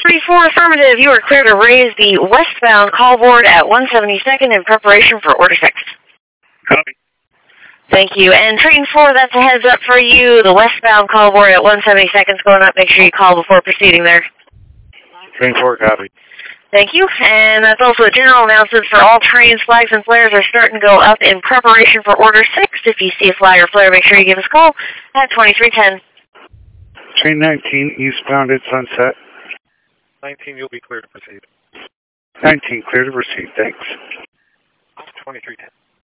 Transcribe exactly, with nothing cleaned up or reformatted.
three four affirmative. You are clear to raise the westbound call board at one seventy-second in preparation for Order six. Copy. Thank you. And Train four, that's a heads up for you. The westbound call board at one seventy-second is going up. Make sure you call before proceeding there. Train four, copy. Thank you. And that's also a general announcement for all trains. Flags and flares are starting to go up in preparation for Order six. If you see a flag or flare, make sure you give us a call at twenty-three ten. Train nineteen, eastbound at Sunset. nineteen, you'll be clear to proceed. nineteen, clear to proceed. Thanks. twenty-three ten.